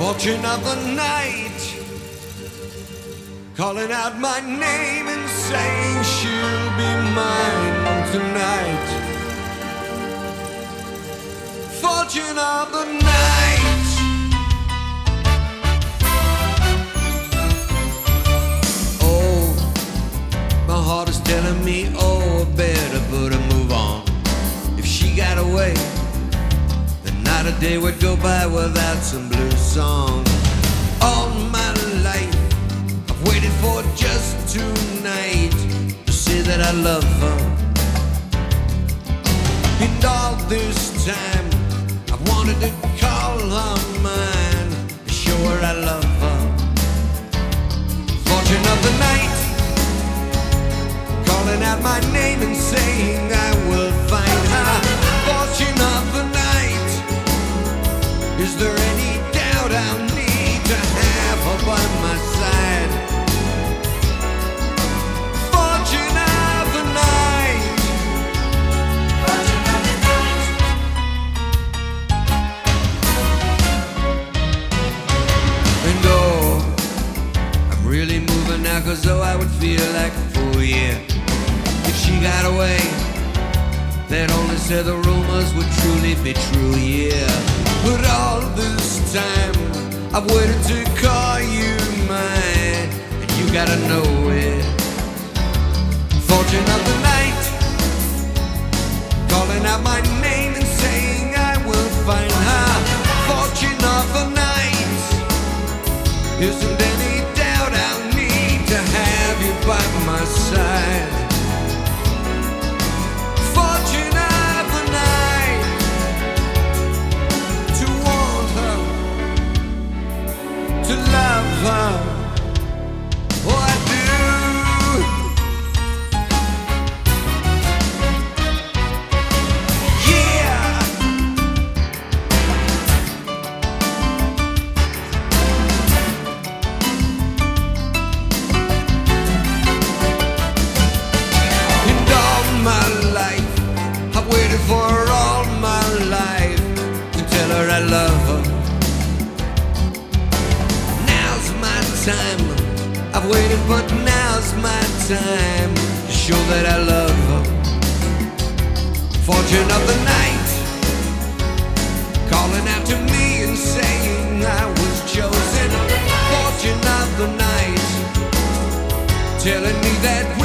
Fortune of the night, calling out my name and saying she'll be mine tonight. Fortune of the night. Oh, my heart is telling me, oh, I better put a move on. If she got away, not a day would go by without some blues song. All my life I've waited for just tonight to say that I love her. And all this time I've wanted to call her mine, to show her I love her. Fortune of the night, calling out my name and saying I will find her. Fortune of the night. Is there any doubt I'll need to have her by my side? Fortune of the night. Fortune of the night. And oh, I'm really moving now, 'cause though I would feel like a fool, yeah, if she got away, that only said the rumors would truly be true, yeah. But all this time I've waited to call you mine, and you gotta know it. Fortune of the night, calling out my name and saying I will find her. Fortune of the night, isn't any doubt I'll need to have you by my side. Fortune of the night, to want her, to love her, oh I do. Yeah. And all my life I've waited for all my life to tell her I love her. Now's my time. I've waited, but now's my time to show that I love her. Fortune of the night, calling out to me and saying I was chosen. Fortune of the night, telling me that